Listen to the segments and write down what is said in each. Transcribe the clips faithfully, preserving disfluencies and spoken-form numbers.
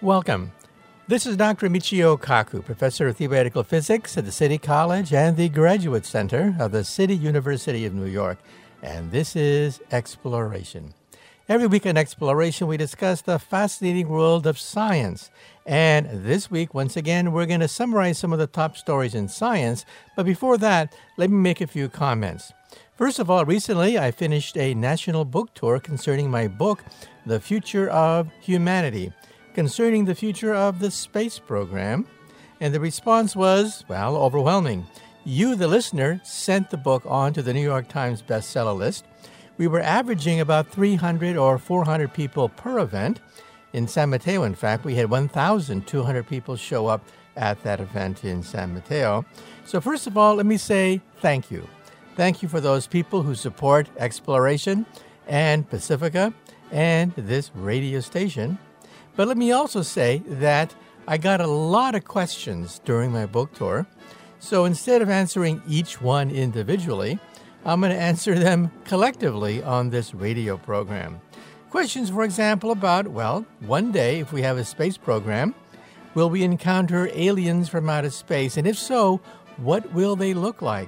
Welcome. This is Doctor Michio Kaku, Professor of Theoretical Physics at the City College and the Graduate Center of the City University of New York, and this is Exploration. Every week on Exploration, we discuss the fascinating world of science. And this week, once again, we're going to summarize some of the top stories in science. But before that, let me make a few comments. First of all, recently I finished a national book tour concerning my book, The Future of Humanity, concerning the future of the space program. And the response was, well, overwhelming. You, the listener, sent the book on to the New York Times bestseller list. We were averaging about three hundred or four hundred people per event. In San Mateo, in fact, we had one thousand two hundred people show up at that event in San Mateo. So first of all, let me say thank you. Thank you for those people who support Exploration and Pacifica and this radio station. But let me also say that I got a lot of questions during my book tour. So instead of answering each one individually, I'm going to answer them collectively on this radio program. Questions, for example, about, well, one day, if we have a space program, will we encounter aliens from outer space? And if so, what will they look like?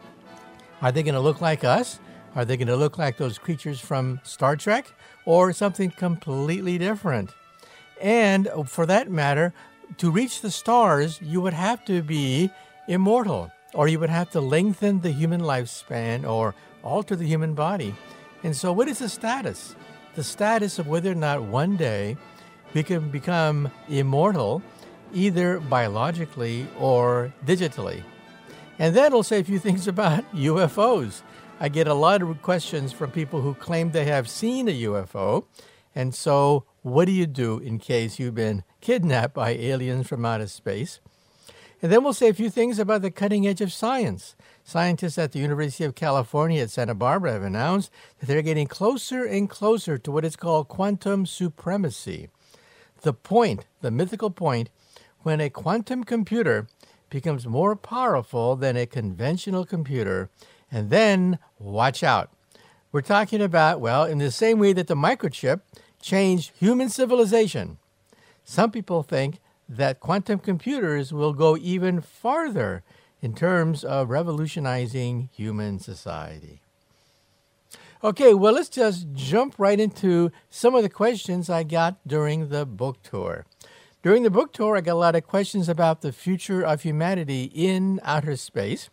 Are they going to look like us? Are they going to look like those creatures from Star Trek? Or something completely different? And for that matter, to reach the stars, you would have to be immortal, or you would have to lengthen the human lifespan or alter the human body. And so what is the status? The status of whether or not one day we can become immortal, either biologically or digitally. And then I'll say a few things about U F Os. I get a lot of questions from people who claim they have seen a U F O. And so what do you do in case you've been kidnapped by aliens from outer space? And then we'll say a few things about the cutting edge of science. Scientists at the University of California at Santa Barbara have announced that they're getting closer and closer to what is called quantum supremacy. The point, the mythical point, when a quantum computer becomes more powerful than a conventional computer. And then, watch out. We're talking about, well, in the same way that the microchip changed human civilization, some people think that quantum computers will go even farther in terms of revolutionizing human society. Okay, well, let's just jump right into some of the questions I got during the book tour. During the book tour, I got a lot of questions about the future of humanity in outer space.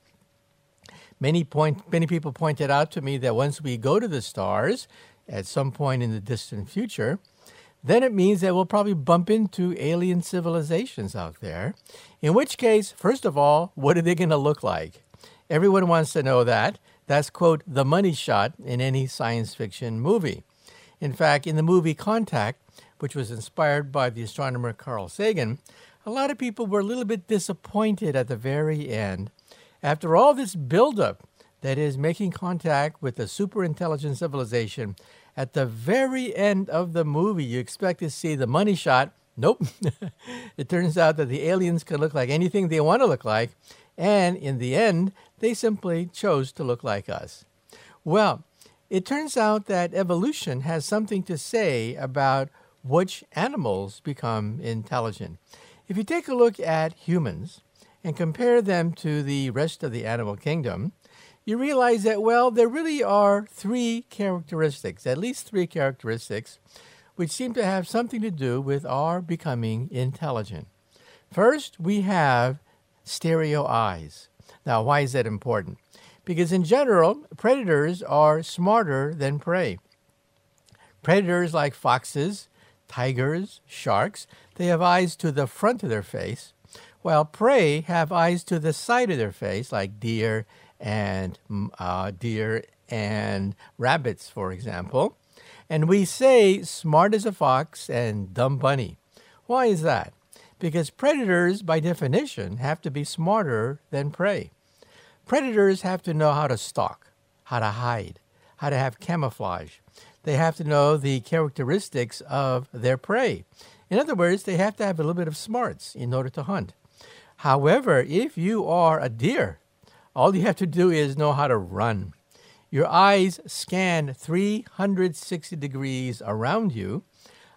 Many point, many people pointed out to me that once we go to the stars at some point in the distant future, then it means that we'll probably bump into alien civilizations out there. In which case, first of all, what are they going to look like? Everyone wants to know that. That's, quote, the money shot in any science fiction movie. In fact, in the movie Contact, which was inspired by the astronomer Carl Sagan, a lot of people were a little bit disappointed at the very end. After all this buildup, that is, making contact with a super intelligent civilization, at the very end of the movie, you expect to see the money shot. Nope. It turns out that the aliens can look like anything they want to look like, and in the end, they simply chose to look like us. Well, it turns out that evolution has something to say about which animals become intelligent. If you take a look at humans and compare them to the rest of the animal kingdom, you realize that, well, there really are three characteristics, at least three characteristics, which seem to have something to do with our becoming intelligent. First, we have stereo eyes. Now, why is that important? Because in general, predators are smarter than prey. Predators like foxes, tigers, sharks, they have eyes to the front of their face, while prey have eyes to the side of their face, like deer and uh, deer and rabbits, for example. And we say smart as a fox and dumb bunny. Why is that? Because predators, by definition, have to be smarter than prey. Predators have to know how to stalk, how to hide, how to have camouflage. They have to know the characteristics of their prey. In other words, they have to have a little bit of smarts in order to hunt. However, if you are a deer, all you have to do is know how to run. Your eyes scan three hundred sixty degrees around you,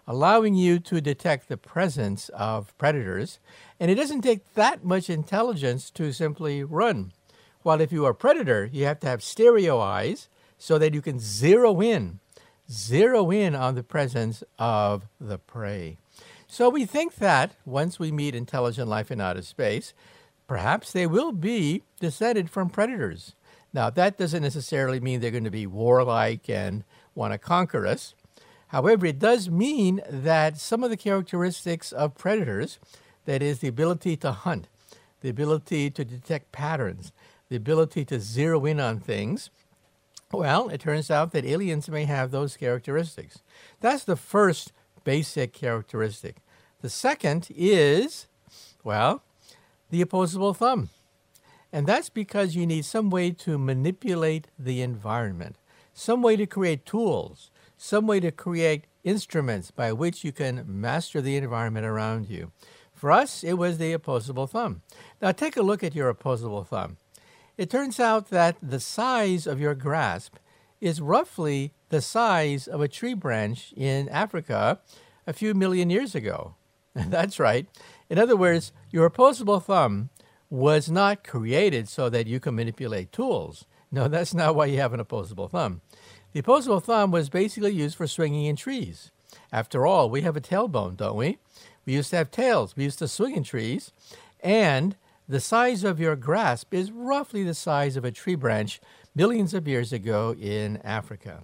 allowing you to detect the presence of predators. And it doesn't take that much intelligence to simply run. While if you are a predator, you have to have stereo eyes so that you can zero in, zero in on the presence of the prey. So we think that once we meet intelligent life in outer space, perhaps they will be descended from predators. Now, that doesn't necessarily mean they're going to be warlike and want to conquer us. However, it does mean that some of the characteristics of predators, that is the ability to hunt, the ability to detect patterns, the ability to zero in on things, well, it turns out that aliens may have those characteristics. That's the first basic characteristic. The second is, well, the opposable thumb. And that's because you need some way to manipulate the environment, some way to create tools, some way to create instruments by which you can master the environment around you. For us, it was the opposable thumb. Now, take a look at your opposable thumb. It turns out that the size of your grasp is roughly the size of a tree branch in Africa a few million years ago. That's right. In other words, your opposable thumb was not created so that you can manipulate tools. No, that's not why you have an opposable thumb. The opposable thumb was basically used for swinging in trees. After all, we have a tailbone, don't we? We used to have tails. We used to swing in trees. And the size of your grasp is roughly the size of a tree branch millions of years ago in Africa.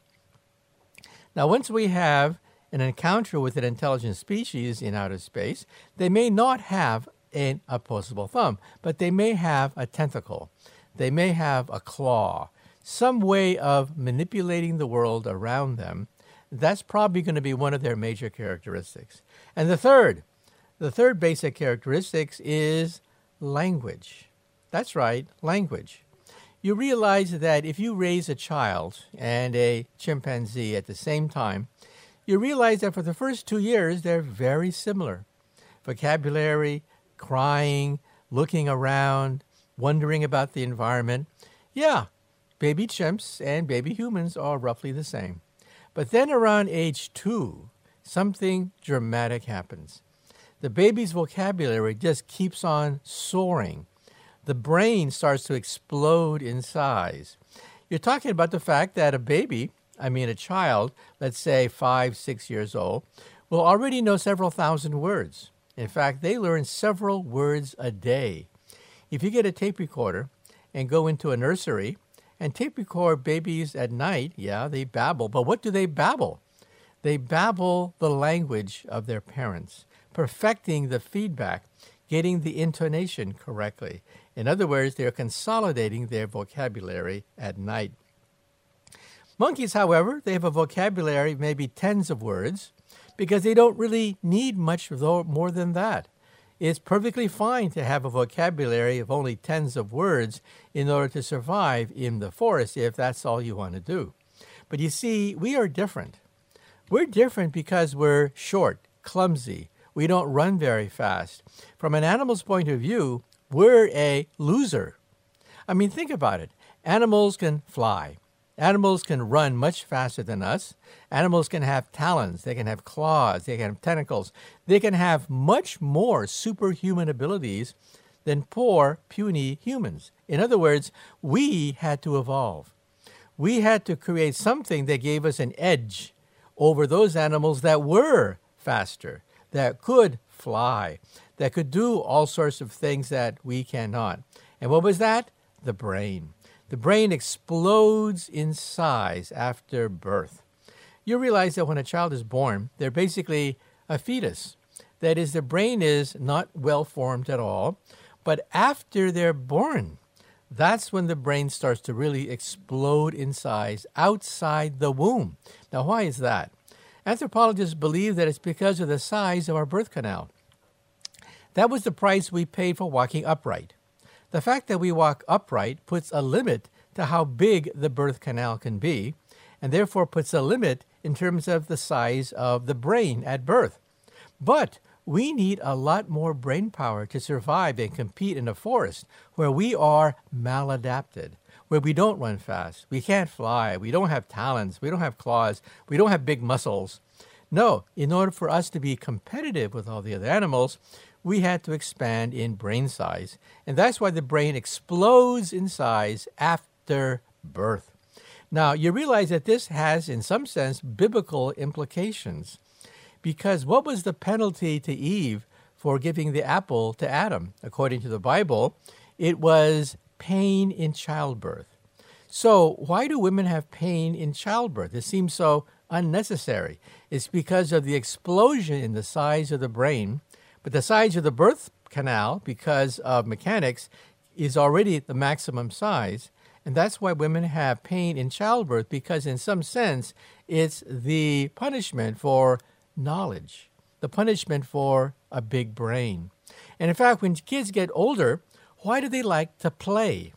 Now, once we have an encounter with an intelligent species in outer space, they may not have an opposable thumb, but they may have a tentacle. They may have a claw, some way of manipulating the world around them. That's probably going to be one of their major characteristics. And the third, the third basic characteristic is language. That's right, language. You realize that if you raise a child and a chimpanzee at the same time, you realize that for the first two years, they're very similar. Vocabulary, crying, looking around, wondering about the environment. Yeah, baby chimps and baby humans are roughly the same. But then around age two, something dramatic happens. The baby's vocabulary just keeps on soaring. The brain starts to explode in size. You're talking about the fact that a baby, I mean a child, let's say five, six years old, will already know several thousand words. In fact, they learn several words a day. If you get a tape recorder and go into a nursery and tape record babies at night, yeah, they babble. But what do they babble? They babble the language of their parents, perfecting the feedback, getting the intonation correctly. In other words, they're consolidating their vocabulary at night. Monkeys, however, they have a vocabulary of maybe tens of words because they don't really need much more than that. It's perfectly fine to have a vocabulary of only tens of words in order to survive in the forest if that's all you want to do. But you see, we are different. We're different because we're short, clumsy. We don't run very fast. From an animal's point of view, we're a loser. I mean, think about it. Animals can fly. Animals can run much faster than us. Animals can have talons. They can have claws. They can have tentacles. They can have much more superhuman abilities than poor, puny humans. In other words, we had to evolve. We had to create something that gave us an edge over those animals that were faster, that could fly, that could do all sorts of things that we cannot. And what was that? The brain. The brain explodes in size after birth. You realize that when a child is born, they're basically a fetus. That is, the brain is not well formed at all. But after they're born, that's when the brain starts to really explode in size outside the womb. Now, why is that? Anthropologists believe that it's because of the size of our birth canal. That was the price we paid for walking upright. The fact that we walk upright puts a limit to how big the birth canal can be, and therefore puts a limit in terms of the size of the brain at birth. But we need a lot more brain power to survive and compete in a forest where we are maladapted, where we don't run fast, we can't fly, we don't have talons, we don't have claws, we don't have big muscles. No, in order for us to be competitive with all the other animals, we had to expand in brain size. And that's why the brain explodes in size after birth. Now, you realize that this has, in some sense, biblical implications. Because what was the penalty to Eve for giving the apple to Adam? According to the Bible, it was pain in childbirth. So why do women have pain in childbirth? It seems so unnecessary. It's because of the explosion in the size of the brain, but the size of the birth canal, because of mechanics, is already the maximum size. And that's why women have pain in childbirth, because in some sense, it's the punishment for knowledge, the punishment for a big brain. And in fact, when kids get older, why do they like to play?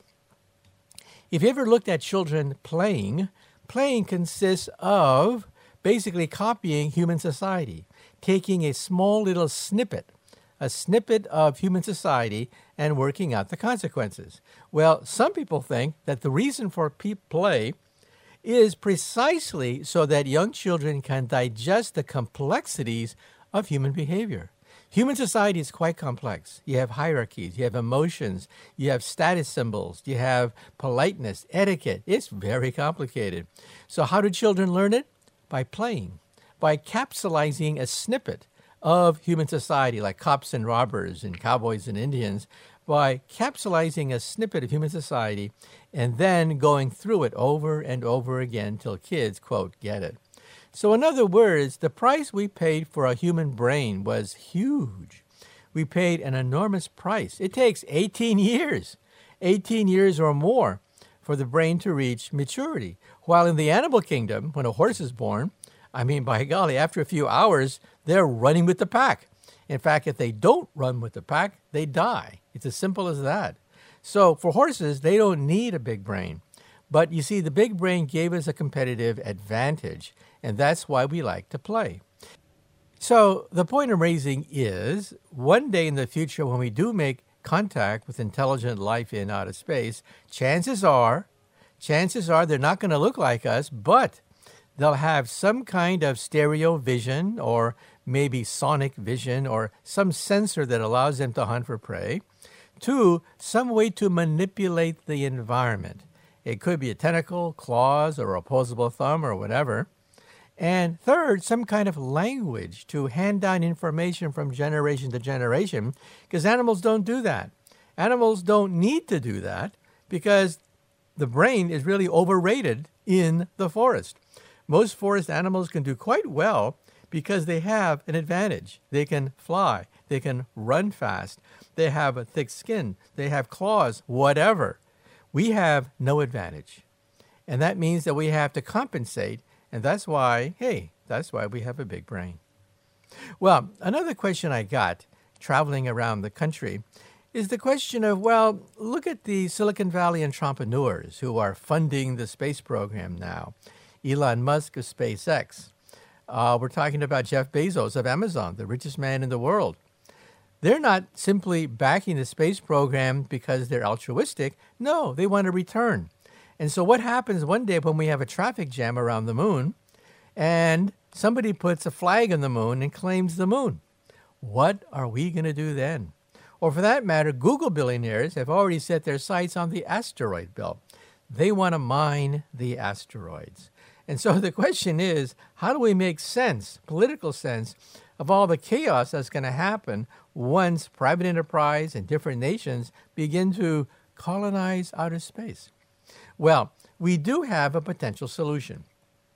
If you ever looked at children playing, playing consists of basically copying human society, taking a small little snippet, a snippet of human society, and working out the consequences. Well, some people think that the reason for pe- play is precisely so that young children can digest the complexities of human behavior. Human society is quite complex. You have hierarchies, you have emotions, you have status symbols, you have politeness, etiquette. It's very complicated. So how do children learn it? By playing, by capsulizing a snippet of human society, like cops and robbers and cowboys and Indians, by capsulizing a snippet of human society and then going through it over and over again till kids, quote, get it. So in other words, the price we paid for a human brain was huge. We paid an enormous price. It takes eighteen years, eighteen years or more for the brain to reach maturity. While in the animal kingdom, when a horse is born, I mean, by golly, after a few hours, they're running with the pack. In fact, if they don't run with the pack, they die. It's as simple as that. So for horses, they don't need a big brain. But you see, the big brain gave us a competitive advantage, and that's why we like to play. So the point I'm raising is, one day in the future, when we do make contact with intelligent life in outer space, chances are, chances are they're not going to look like us, but they'll have some kind of stereo vision or maybe sonic vision or some sensor that allows them to hunt for prey. Two, some way to manipulate the environment. It could be a tentacle, claws, or opposable thumb or whatever. And third, some kind of language to hand down information from generation to generation, because animals don't do that. Animals don't need to do that because the brain is really overrated in the forest. Most forest animals can do quite well because they have an advantage. They can fly, they can run fast, they have a thick skin, they have claws, whatever. We have no advantage. And that means that we have to compensate, and that's why, hey, that's why we have a big brain. Well, another question I got traveling around the country is the question of, well, look at the Silicon Valley entrepreneurs who are funding the space program now. Elon Musk of SpaceX. Uh, we're talking about Jeff Bezos of Amazon, the richest man in the world. They're not simply backing the space program because they're altruistic. No, they want a return. And so what happens one day when we have a traffic jam around the moon and somebody puts a flag on the moon and claims the moon? What are we going to do then? Or for that matter, Google billionaires have already set their sights on the asteroid belt. They want to mine the asteroids. And so the question is, how do we make sense, political sense, of all the chaos that's going to happen once private enterprise and different nations begin to colonize outer space? Well, we do have a potential solution.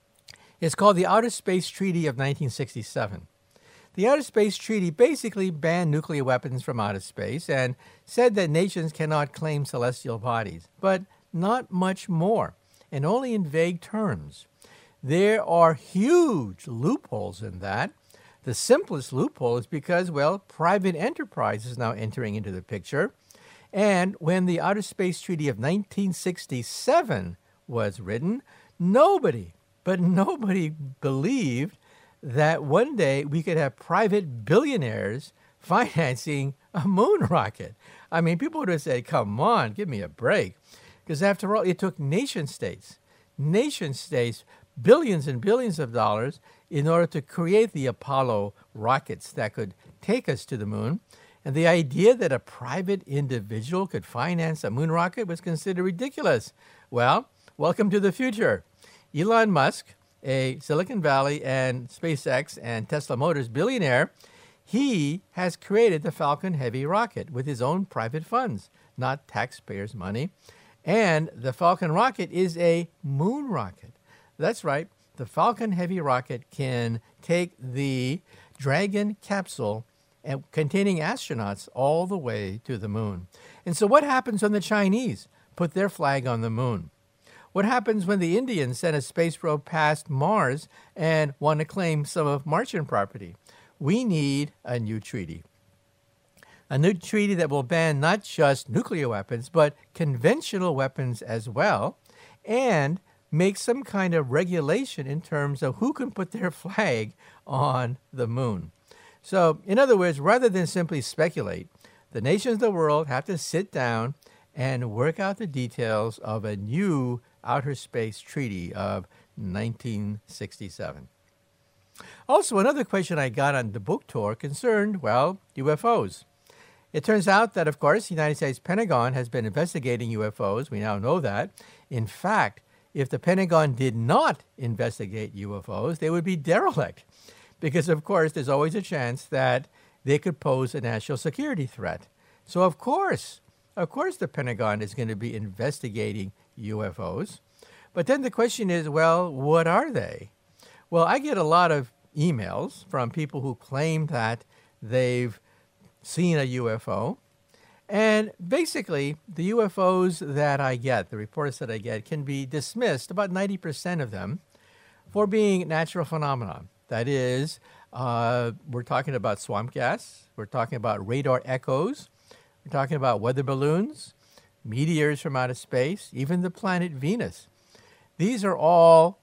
It's called the Outer Space Treaty of nineteen sixty-seven. The Outer Space Treaty basically banned nuclear weapons from outer space and said that nations cannot claim celestial bodies, but not much more, and only in vague terms. There are huge loopholes in that. The simplest loophole is because, well, private enterprise is now entering into the picture. And when the Outer Space Treaty of nineteen sixty-seven was written, nobody, but nobody believed that one day we could have private billionaires financing a moon rocket. I mean, people would have said, come on, give me a break. Because after all, it took nation states, nation states, billions and billions of dollars in order to create the Apollo rockets that could take us to the moon. And the idea that a private individual could finance a moon rocket was considered ridiculous. Well, welcome to the future. Elon Musk, a Silicon Valley and SpaceX and Tesla Motors billionaire, he has created the Falcon Heavy rocket with his own private funds, not taxpayers' money. And the Falcon rocket is a moon rocket. That's right. The Falcon Heavy rocket can take the Dragon capsule and containing astronauts all the way to the moon. And so what happens when the Chinese put their flag on the moon? What happens when the Indians send a space probe past Mars and want to claim some of Martian property? We need a new treaty. A new treaty that will ban not just nuclear weapons, but conventional weapons as well, and make some kind of regulation in terms of who can put their flag on the moon. So, in other words, rather than simply speculate, the nations of the world have to sit down and work out the details of a new outer space treaty of nineteen sixty-seven. Also, another question I got on the book tour concerned, well, U F Os. It turns out that, of course, the United States Pentagon has been investigating U F Os. We now know that. In fact, if the Pentagon did not investigate U F Os, they would be derelict. Because, of course, there's always a chance that they could pose a national security threat. So, of course, of course, the Pentagon is going to be investigating U F Os. But then the question is, well, what are they? Well, I get a lot of emails from people who claim that they've seen a U F O. And basically, the U F Os that I get, the reports that I get, can be dismissed, about ninety percent of them, for being natural phenomena. That is, uh, we're talking about swamp gas, we're talking about radar echoes, we're talking about weather balloons, meteors from outer space, even the planet Venus. These are all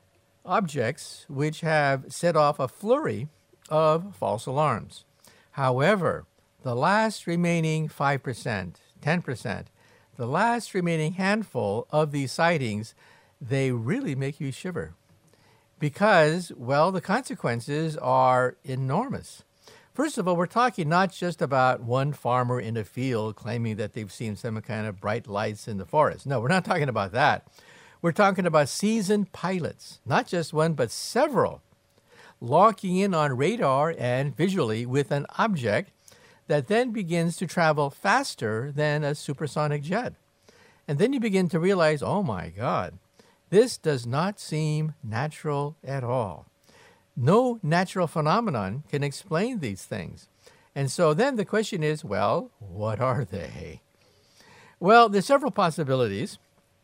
objects which have set off a flurry of false alarms. However, the last remaining five percent, ten percent, the last remaining handful of these sightings, they really make you shiver. Because, well, the consequences are enormous. First of all, we're talking not just about one farmer in a field claiming that they've seen some kind of bright lights in the forest. No, we're not talking about that. We're talking about seasoned pilots, not just one, but several, locking in on radar and visually with an object that then begins to travel faster than a supersonic jet. And then you begin to realize, oh my God, this does not seem natural at all. No natural phenomenon can explain these things. And so then the question is, well, what are they? Well, there's several possibilities.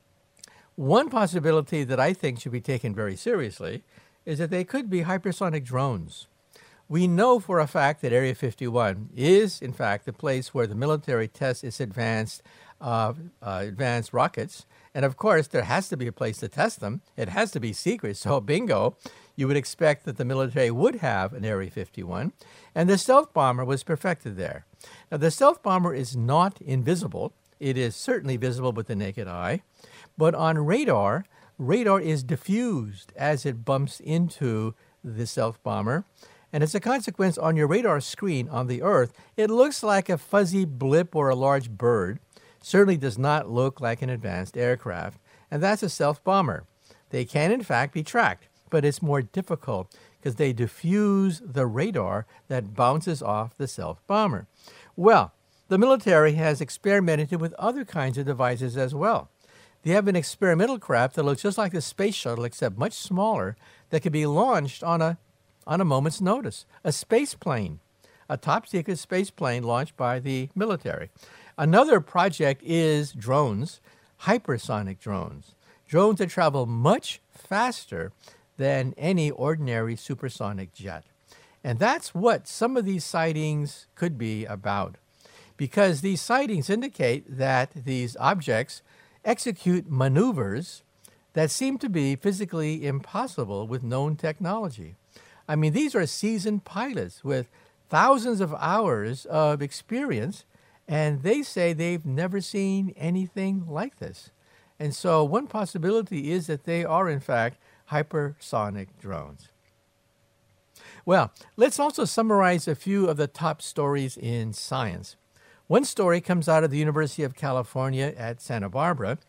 One possibility that I think should be taken very seriously is that they could be hypersonic drones. We know for a fact that Area fifty-one is, in fact, the place where the military tests its advanced, uh, uh, advanced rockets. And of course, there has to be a place to test them. It has to be secret. So bingo, you would expect that the military would have an Area fifty-one. And the stealth bomber was perfected there. Now, the stealth bomber is not invisible. It is certainly visible with the naked eye. But on radar, radar is diffused as it bumps into the stealth bomber. And as a consequence, on your radar screen on the Earth, it looks like a fuzzy blip or a large bird. Certainly does not look like an advanced aircraft. And that's a stealth bomber. They can, in fact, be tracked, but it's more difficult because they diffuse the radar that bounces off the stealth bomber. Well, the military has experimented with other kinds of devices as well. They have an experimental craft that looks just like the space shuttle, except much smaller, that can be launched on a on a moment's notice. A space plane, a top-secret space plane launched by the military. Another project is drones, hypersonic drones, drones that travel much faster than any ordinary supersonic jet. And that's what some of these sightings could be about, because these sightings indicate that these objects execute maneuvers that seem to be physically impossible with known technology. I mean, these are seasoned pilots with thousands of hours of experience, and they say they've never seen anything like this. And so one possibility is that they are, in fact, hypersonic drones. Well, let's also summarize a few of the top stories in science. One story comes out of the University of California at Santa Barbara,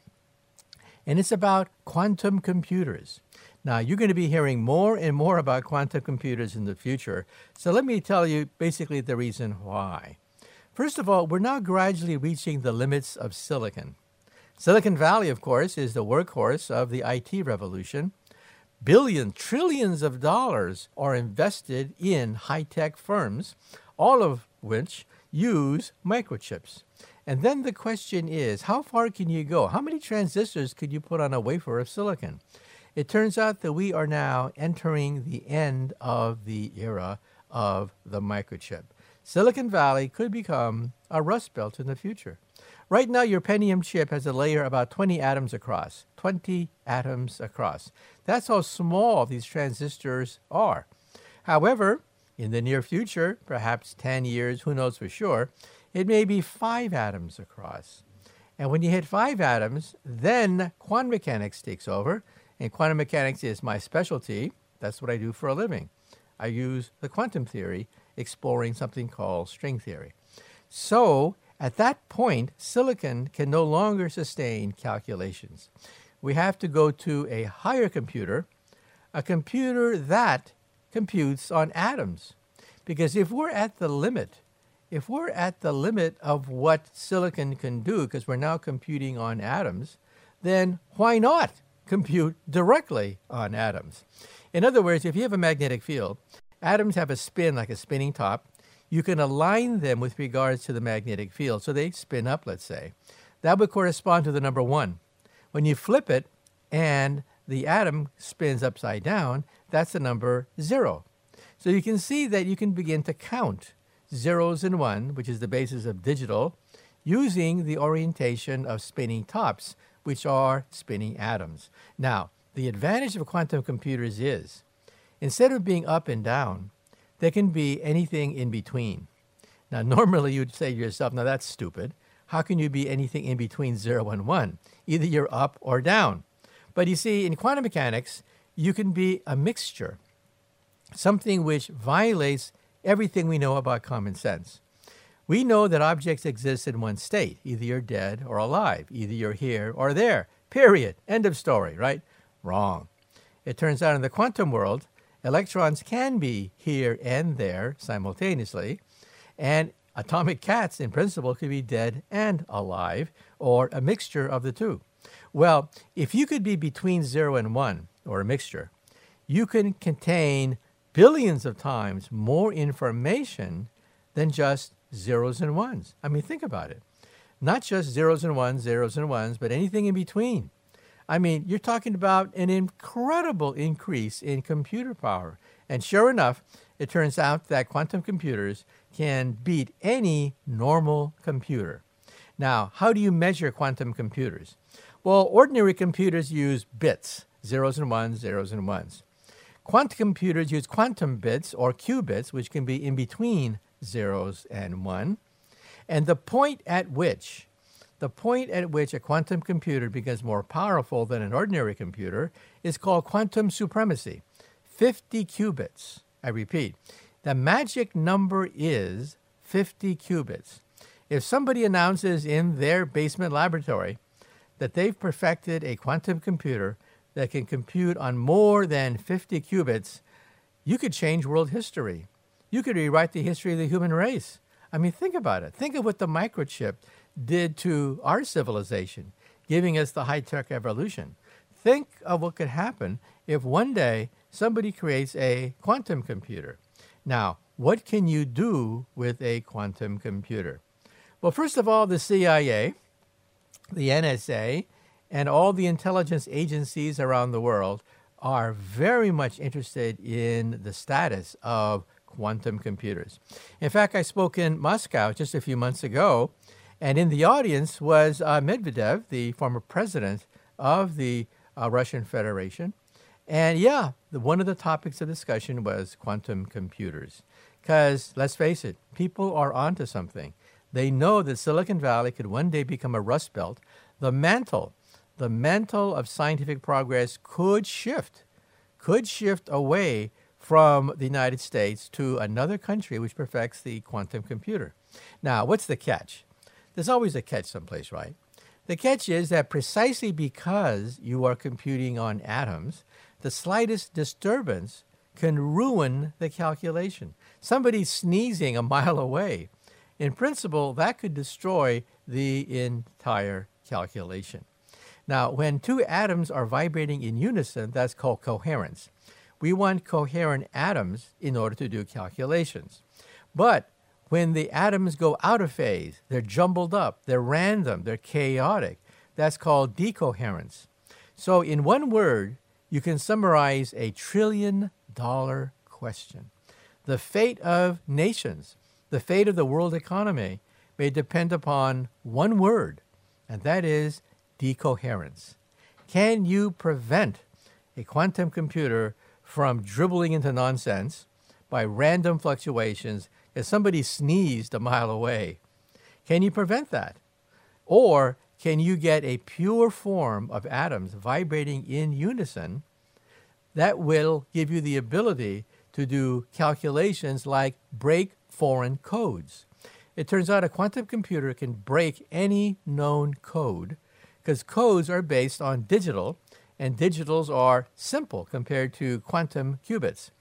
and it's about quantum computers. Now, you're going to be hearing more and more about quantum computers in the future, so let me tell you basically the reason why. First of all, we're now gradually reaching the limits of silicon. Silicon Valley, of course, is the workhorse of the I T revolution. Billions, trillions of dollars are invested in high-tech firms, all of which use microchips. And then the question is, how far can you go? How many transistors could you put on a wafer of silicon? It turns out that we are now entering the end of the era of the microchip. Silicon Valley could become a rust belt in the future. Right now, your Pentium chip has a layer about twenty atoms across. twenty atoms across. That's how small these transistors are. However, in the near future, perhaps ten years, who knows for sure, it may be five atoms across. And when you hit five atoms, then quantum mechanics takes over. And quantum mechanics is my specialty. That's what I do for a living. I use the quantum theory exploring something called string theory. So, at that point, silicon can no longer sustain calculations. We have to go to a higher computer, a computer that computes on atoms. Because if we're at the limit, if we're at the limit of what silicon can do, because we're now computing on atoms, then why not compute directly on atoms? In other words, if you have a magnetic field, atoms have a spin like a spinning top. You can align them with regards to the magnetic field. So they spin up, let's say. That would correspond to the number one. When you flip it and the atom spins upside down, that's the number zero. So you can see that you can begin to count zeros and one, which is the basis of digital, using the orientation of spinning tops, which are spinning atoms. Now, the advantage of quantum computers is, instead of being up and down, there can be anything in between. Now, normally you'd say to yourself, now that's stupid. How can you be anything in between zero and one? Either you're up or down. But you see, in quantum mechanics, you can be a mixture, something which violates everything we know about common sense. We know that objects exist in one state. Either you're dead or alive. Either you're here or there. Period. End of story, right? Wrong. It turns out in the quantum world, electrons can be here and there simultaneously, and atomic cats, in principle, could be dead and alive, or a mixture of the two. Well, if you could be between zero and one, or a mixture, you can contain billions of times more information than just zeros and ones. I mean, think about it. Not just zeros and ones, zeros and ones, but anything in between. I mean, you're talking about an incredible increase in computer power. And sure enough, it turns out that quantum computers can beat any normal computer. Now, how do you measure quantum computers? Well, ordinary computers use bits, zeros and ones, zeros and ones. Quantum computers use quantum bits or qubits, which can be in between zeros and one. And the point at which The point at which a quantum computer becomes more powerful than an ordinary computer is called quantum supremacy, fifty qubits. I repeat, the magic number is fifty qubits. If somebody announces in their basement laboratory that they've perfected a quantum computer that can compute on more than fifty qubits, you could change world history. You could rewrite the history of the human race. I mean, think about it. Think of what the microchip did to our civilization, giving us the high-tech evolution. Think of what could happen if one day somebody creates a quantum computer. Now, what can you do with a quantum computer? Well, first of all, the C I A, the N S A, and all the intelligence agencies around the world are very much interested in the status of quantum computers. In fact, I spoke in Moscow just a few months ago, and in the audience was uh, Medvedev, the former president of the uh, Russian Federation. And yeah, the, one of the topics of discussion was quantum computers. Because, let's face it, people are onto something. They know that Silicon Valley could one day become a rust belt. The mantle, the mantle of scientific progress could shift, could shift away from the United States to another country which perfects the quantum computer. Now, what's the catch? There's always a catch someplace, right? The catch is that precisely because you are computing on atoms, the slightest disturbance can ruin the calculation. Somebody sneezing a mile away, in principle, that could destroy the entire calculation. Now, when two atoms are vibrating in unison, that's called coherence. We want coherent atoms in order to do calculations. But when the atoms go out of phase, they're jumbled up, they're random, they're chaotic, that's called decoherence. So in one word, you can summarize a trillion dollar question. The fate of nations, the fate of the world economy may depend upon one word, and that is decoherence. Can you prevent a quantum computer from dribbling into nonsense by random fluctuations as somebody sneezed a mile away? Can you prevent that? Or can you get a pure form of atoms vibrating in unison that will give you the ability to do calculations like break foreign codes? It turns out a quantum computer can break any known code because codes are based on digital, and digitals are simple compared to quantum qubits.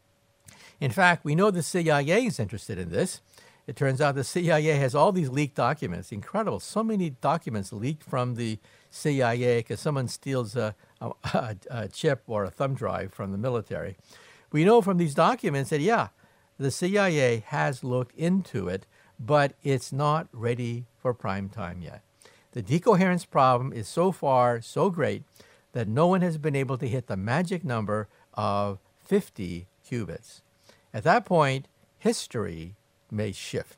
In fact, we know the C I A is interested in this. It turns out the C I A has all these leaked documents. Incredible. So many documents leaked from the C I A because someone steals a, a, a chip or a thumb drive from the military. We know from these documents that, yeah, the C I A has looked into it, but it's not ready for prime time yet. The decoherence problem is so far so great that no one has been able to hit the magic number of fifty qubits. At that point, history may shift.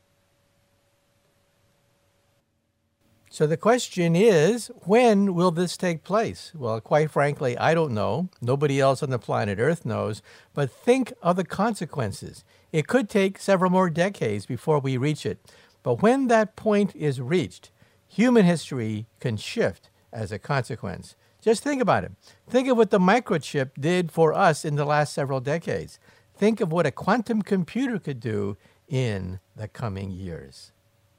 So the question is, when will this take place? Well, quite frankly, I don't know. Nobody else on the planet Earth knows. But think of the consequences. It could take several more decades before we reach it. But when that point is reached, human history can shift as a consequence. Just think about it. Think of what the microchip did for us in the last several decades. Think of what a quantum computer could do in the coming years.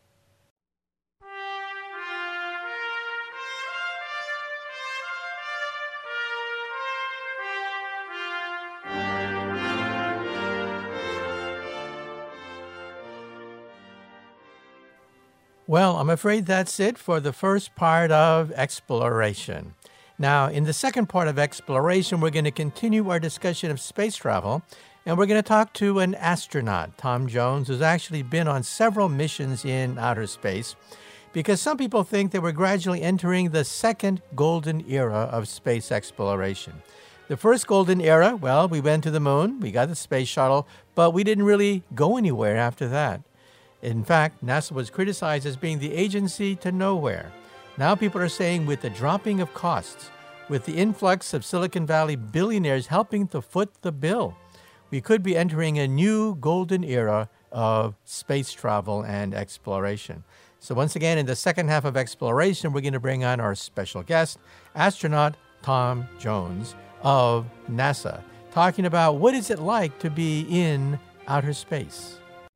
Well, I'm afraid that's it for the first part of exploration. Now, in the second part of exploration, we're going to continue our discussion of space travel, and we're going to talk to an astronaut, Tom Jones, who's actually been on several missions in outer space, because some people think that we're gradually entering the second golden era of space exploration. The first golden era, well, we went to the moon, we got the space shuttle, but we didn't really go anywhere after that. In fact, NASA was criticized as being the agency to nowhere. Now people are saying with the dropping of costs, with the influx of Silicon Valley billionaires helping to foot the bill, we could be entering a new golden era of space travel and exploration. So once again, in the second half of exploration, we're going to bring on our special guest, astronaut Tom Jones of NASA, talking about what is it like to be in outer space.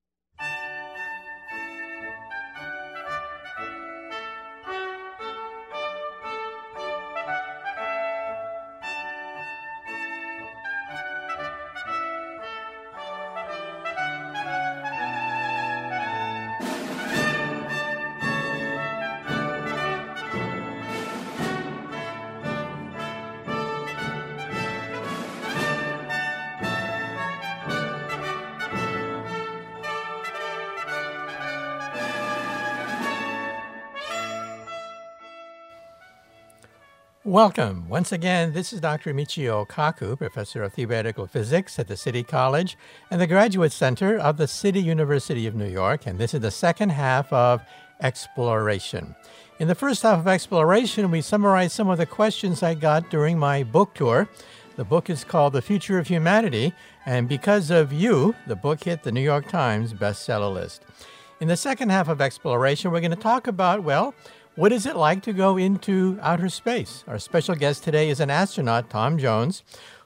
Welcome. Once again, this is Doctor Michio Kaku, Professor of Theoretical Physics at the City College and the Graduate Center of the City University of New York, and this is the second half of Exploration. In the first half of Exploration, we summarized some of the questions I got during my book tour. The book is called The Future of Humanity, and because of you, the book hit the New York Times bestseller list. In the second half of Exploration, we're going to talk about, well, what is it like to go into outer space? Our special guest today is an astronaut, Tom Jones,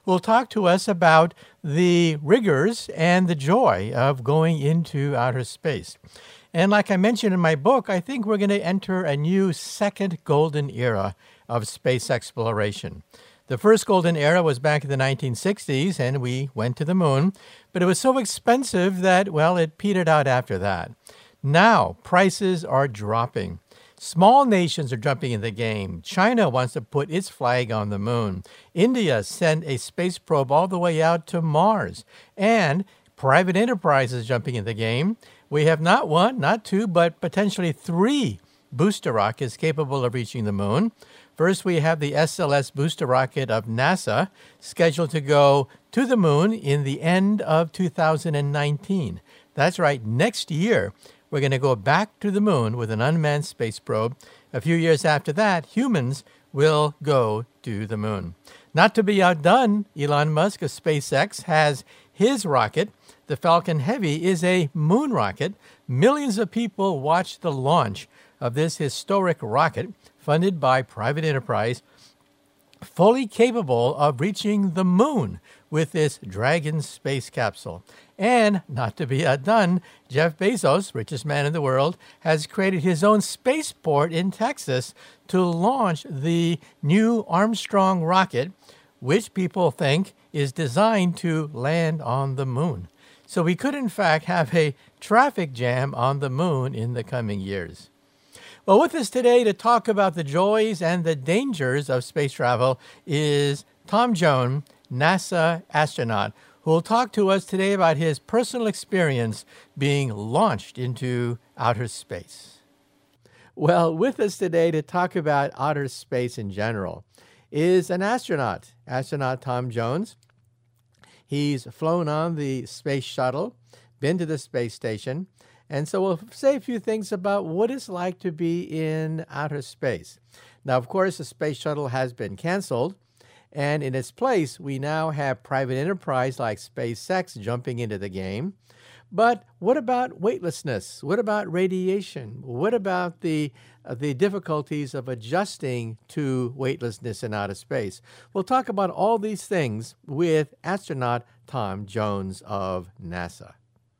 who will talk to us about the rigors and the joy of going into outer space. And like I mentioned in my book, I think we're going to enter a new second golden era of space exploration. The first golden era was back in the nineteen sixties, and we went to the moon, but it was so expensive that, well, it petered out after that. Now, prices are dropping. Small nations are jumping in the game. China wants to put its flag on the moon. India sent a space probe all the way out to Mars. And private enterprise is jumping in the game. We have not one, not two, but potentially three booster rockets capable of reaching the moon. First, we have the S L S booster rocket of NASA, scheduled to go to the moon in the end of two thousand nineteen. That's right, next year, we're going to go back to the moon with an unmanned space probe. A few years after that, humans will go to the moon. Not to be outdone, Elon Musk of SpaceX has his rocket. The Falcon Heavy is a moon rocket. Millions of people watched the launch of this historic rocket, funded by private enterprise, fully capable of reaching the moon with this Dragon space capsule. And, not to be outdone, Jeff Bezos, richest man in the world, has created his own spaceport in Texas to launch the new Armstrong rocket, which people think is designed to land on the moon. So we could, in fact, have a traffic jam on the moon in the coming years. Well, with us today to talk about the joys and the dangers of space travel is Tom Jones, NASA astronaut, who will talk to us today about his personal experience being launched into outer space. Well, with us today to talk about outer space in general is an astronaut, astronaut Tom Jones. He's flown on the space shuttle, been to the space station, and so we'll say a few things about what it's like to be in outer space. Now, of course, the space shuttle has been canceled, and in its place, we now have private enterprise like SpaceX jumping into the game. But what about weightlessness? What about radiation? What about the uh, the difficulties of adjusting to weightlessness in outer space? We'll talk about all these things with astronaut Tom Jones of NASA.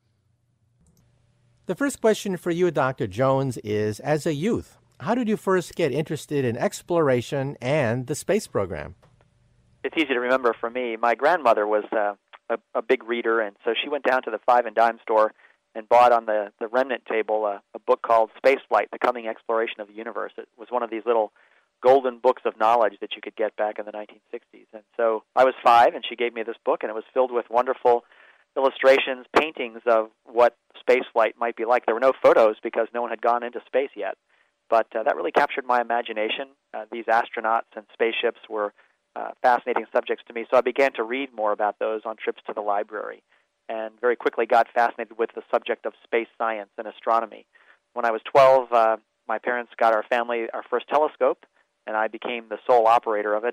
The first question for you, Doctor Jones, is, as a youth, how did you first get interested in exploration and the space program? It's easy to remember for me. My grandmother was uh, a, a big reader, and so she went down to the five and dime store and bought on the, the remnant table a, a book called Spaceflight, The Coming Exploration of the Universe. It was one of these little golden books of knowledge that you could get back in the nineteen sixties. And so I was five, and she gave me this book, and it was filled with wonderful illustrations, paintings of what spaceflight might be like. There were no photos because no one had gone into space yet, but uh, that really captured my imagination. Uh, these astronauts and spaceships were uh, fascinating subjects to me, so I began to read more about those on trips to the library, and very quickly got fascinated with the subject of space science and astronomy. When I was twelve, uh, my parents got our family our first telescope, and I became the sole operator of it.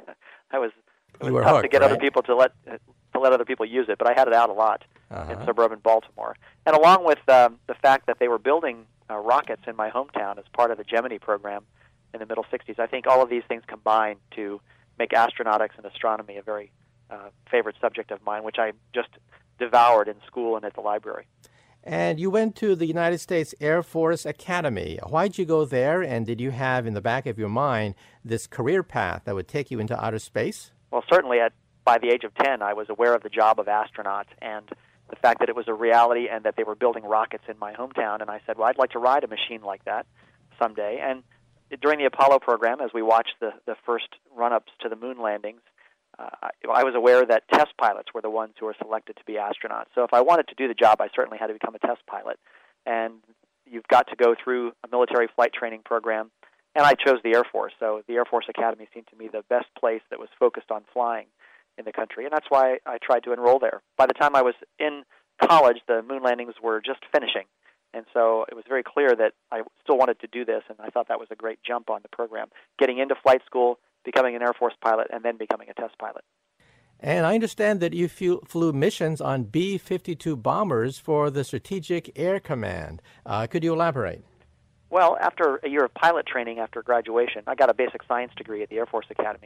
I was, it was tough hooked, to get right? other people to let to let other people use it, but I had it out a lot uh-huh. in suburban Baltimore. And along with um, the fact that they were building uh, rockets in my hometown as part of the Gemini program in the middle sixties, I think all of these things combined to make astronautics and astronomy a very uh, favorite subject of mine, which I just devoured in school and at the library. And you went to the United States Air Force Academy. Why'd you go there, and did you have in the back of your mind this career path that would take you into outer space? Well, certainly at by the age of ten, I was aware of the job of astronaut and the fact that it was a reality and that they were building rockets in my hometown. And I said, well, I'd like to ride a machine like that someday. And during the Apollo program, as we watched the, the first run-ups to the moon landings, uh, I, I was aware that test pilots were the ones who were selected to be astronauts. So if I wanted to do the job, I certainly had to become a test pilot. And you've got to go through a military flight training program. And I chose the Air Force. So the Air Force Academy seemed to me the best place that was focused on flying in the country, and that's why I tried to enroll there. By the time I was in college, the moon landings were just finishing, and so it was very clear that I still wanted to do this, and I thought that was a great jump on the program, getting into flight school, becoming an Air Force pilot, and then becoming a test pilot. And I understand that you flew, flew missions on B fifty-two bombers for the Strategic Air Command. Uh, could you elaborate? Well, after a year of pilot training after graduation, I got a basic science degree at the Air Force Academy.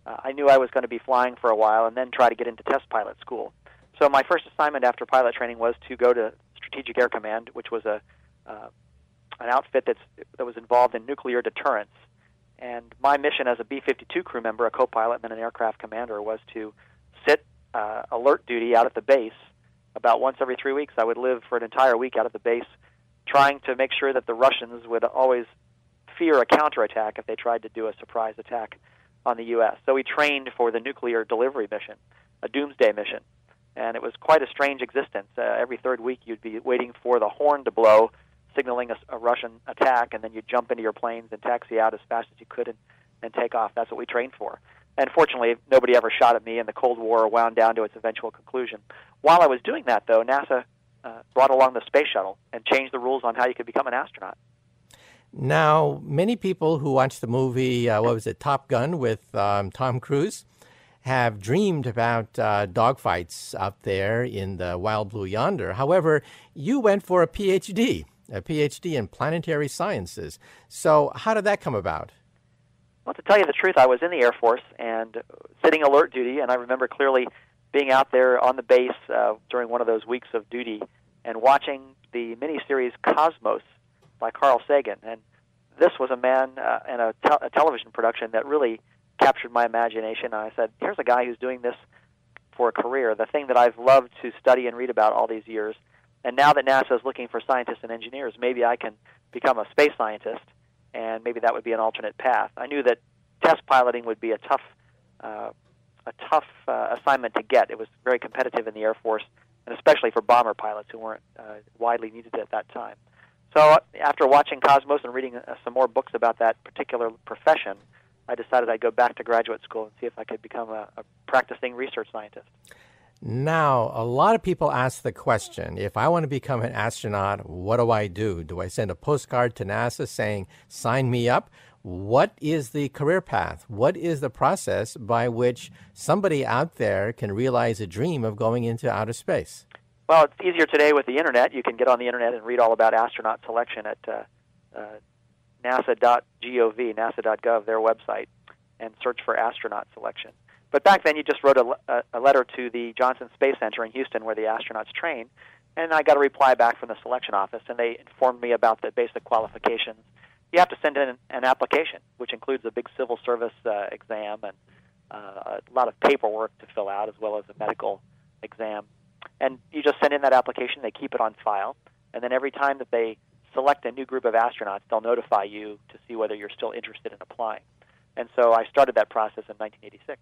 uh, I knew I was going to be flying for a while and then try to get into test pilot school. So my first assignment after pilot training was to go to Strategic Air Command, which was a uh, an outfit that's, that was involved in nuclear deterrence. And my mission as a B fifty-two crew member, a co-pilot, and then an aircraft commander was to sit uh, alert duty out at the base about once every three weeks. I would live for an entire week out at the base trying to make sure that the Russians would always fear a counterattack if they tried to do a surprise attack on the U S. So we trained for the nuclear delivery mission, a doomsday mission. And it was quite a strange existence. Uh, every third week you'd be waiting for the horn to blow, signaling a, a Russian attack, and then you'd jump into your planes and taxi out as fast as you could and, and take off. That's what we trained for. And fortunately, nobody ever shot at me, and the Cold War wound down to its eventual conclusion. While I was doing that, though, NASA uh, brought along the space shuttle and changed the rules on how you could become an astronaut. Now, many people who watched the movie, uh, what was it, Top Gun with um, Tom Cruise, have dreamed about uh, dogfights out there in the wild blue yonder. However, you went for a P H D, a P H D in planetary sciences. So how did that come about? Well, to tell you the truth, I was in the Air Force and sitting alert duty, and I remember clearly being out there on the base uh, during one of those weeks of duty and watching the miniseries Cosmos by Carl Sagan. And this was a man uh, and a, te- a television production that really captured my imagination. And I said, here's a guy who's doing this for a career, the thing that I've loved to study and read about all these years. And now that NASA is looking for scientists and engineers, maybe I can become a space scientist, and maybe that would be an alternate path. I knew that test piloting would be a tough uh, a tough uh, assignment to get. It was very competitive in the Air Force, and especially for bomber pilots who weren't uh, widely needed at that time. So uh, after watching Cosmos and reading uh, some more books about that particular profession, I decided I'd go back to graduate school and see if I could become a, a practicing research scientist. Now, a lot of people ask the question, if I want to become an astronaut, what do I do? Do I send a postcard to NASA saying, sign me up? What is the career path? What is the process by which somebody out there can realize a dream of going into outer space? Well, it's easier today with the Internet. You can get on the Internet and read all about astronaut selection at uh, uh, nasa dot gov, nasa dot gov, their website, and search for astronaut selection. But back then, you just wrote a, a letter to the Johnson Space Center in Houston where the astronauts train, and I got a reply back from the selection office, and they informed me about the basic qualifications. You have to send in an application, which includes a big civil service uh, exam and uh, a lot of paperwork to fill out, as well as a medical exam. And you just send in that application, they keep it on file, and then every time that they select a new group of astronauts, they'll notify you to see whether you're still interested in applying. And so I started that process in nineteen eighty-six.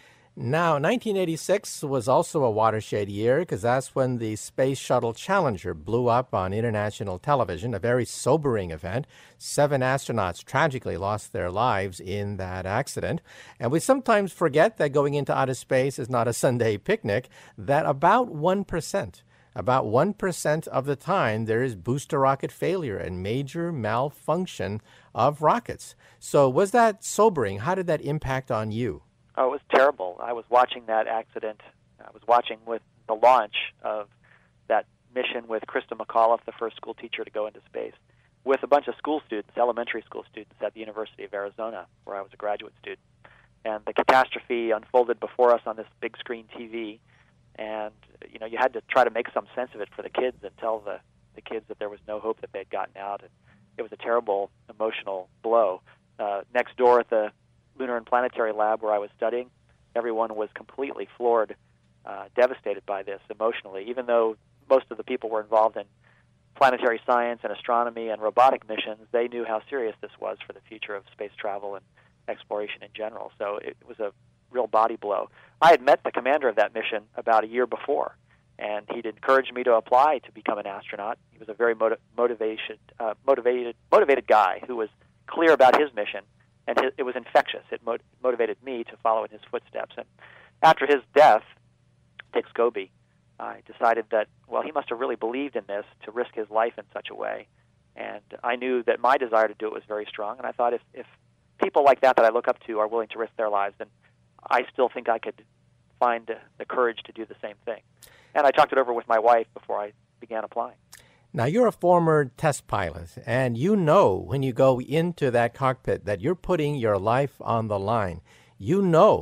Now, nineteen eighty-six was also a watershed year because that's when the Space Shuttle Challenger blew up on international television, a very sobering event. Seven astronauts tragically lost their lives in that accident. And we sometimes forget that going into outer space is not a Sunday picnic, that about one percent, about one percent of the time there is booster rocket failure and major malfunction of rockets. So was that sobering? How did that impact on you? Oh, it was terrible. I was watching that accident. I was watching with the launch of that mission with Krista McAuliffe, the first school teacher to go into space, with a bunch of school students, elementary school students at the University of Arizona, where I was a graduate student. And the catastrophe unfolded before us on this big screen T V. And, you know, you had to try to make some sense of it for the kids and tell the, the kids that there was no hope that they'd gotten out. And it was a terrible emotional blow. Uh, next door at the Lunar and Planetary Lab where I was studying, everyone was completely floored, uh, devastated by this emotionally. Even though most of the people were involved in planetary science and astronomy and robotic missions, they knew how serious this was for the future of space travel and exploration in general. So it was a real body blow. I had met the commander of that mission about a year before, and he'd encouraged me to apply to become an astronaut. He was a very motiv- motivation, uh, motivated, motivated guy who was clear about his mission. And it was infectious. It mot- motivated me to follow in his footsteps. And after his death, Dick Scobie, I decided that, well, he must have really believed in this to risk his life in such a way. And I knew that my desire to do it was very strong. And I thought if, if people like that that I look up to are willing to risk their lives, then I still think I could find the courage to do the same thing. And I talked it over with my wife before I began applying. Now, you're a former test pilot, and you know when you go into that cockpit that you're putting your life on the line. You know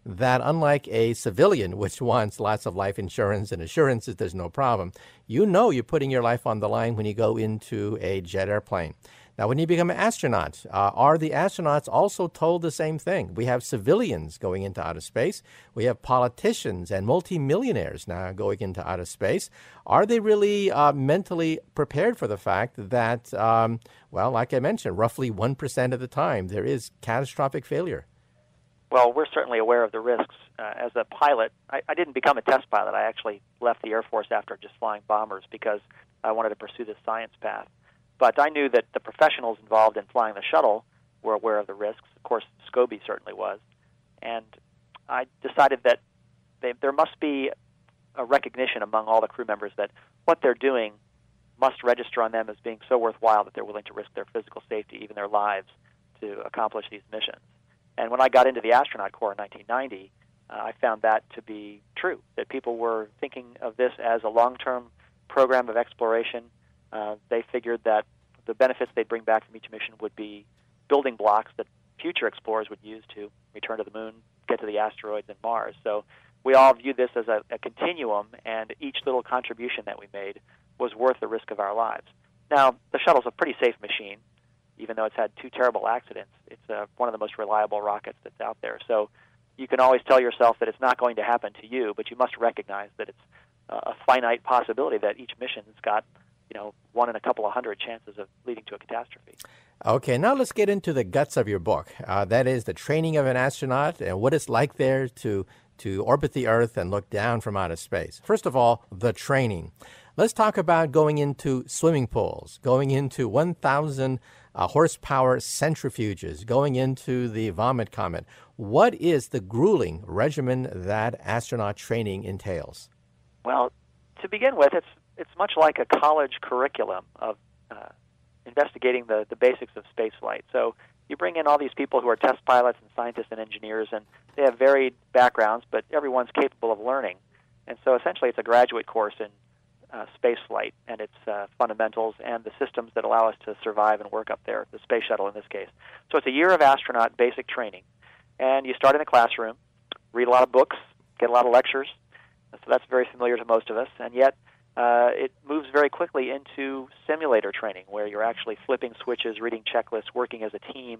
that unlike a civilian, which wants lots of life insurance and assurances there's no problem, you know you're putting your life on the line when you go into a jet airplane. Now, when you become an astronaut, uh, are the astronauts also told the same thing? We have civilians going into outer space. We have politicians and multimillionaires now going into outer space. Are they really uh, mentally prepared for the fact that, um, well, like I mentioned, roughly one percent of the time there is catastrophic failure? Well, we're certainly aware of the risks. Uh, as a pilot, I, I didn't become a test pilot. I actually left the Air Force after just flying bombers because I wanted to pursue this science path. But I knew that the professionals involved in flying the shuttle were aware of the risks. Of course, Scobie certainly was. And I decided that they, there must be a recognition among all the crew members that what they're doing must register on them as being so worthwhile that they're willing to risk their physical safety, even their lives, to accomplish these missions. And when I got into the astronaut corps in nineteen ninety, uh, I found that to be true, that people were thinking of this as a long-term program of exploration. Uh, they figured that the benefits they'd bring back from each mission would be building blocks that future explorers would use to return to the moon, get to the asteroids and Mars. So we all viewed this as a, a continuum, and each little contribution that we made was worth the risk of our lives. Now, the shuttle's a pretty safe machine, even though it's had two terrible accidents. It's uh, one of the most reliable rockets that's out there. So you can always tell yourself that it's not going to happen to you, but you must recognize that it's uh, a finite possibility that each mission's got, you know, one in a couple of hundred chances of leading to a catastrophe. Okay, now let's get into the guts of your book. Uh, that is the training of an astronaut and what it's like there to, to orbit the Earth and look down from outer space. First of all, the training. Let's talk about going into swimming pools, going into one thousand uh, horsepower centrifuges, going into the Vomit Comet. What is the grueling regimen that astronaut training entails? Well, to begin with, it's it's much like a college curriculum of uh, investigating the, the basics of spaceflight. So you bring in all these people who are test pilots and scientists and engineers, and they have varied backgrounds, but everyone's capable of learning. And so essentially it's a graduate course in uh, spaceflight and its uh, fundamentals and the systems that allow us to survive and work up there, the space shuttle in this case. So it's a year of astronaut basic training. And you start in a classroom, read a lot of books, get a lot of lectures. So that's very familiar to most of us. And yet uh, it moves very quickly into simulator training, where you're actually flipping switches, reading checklists, working as a team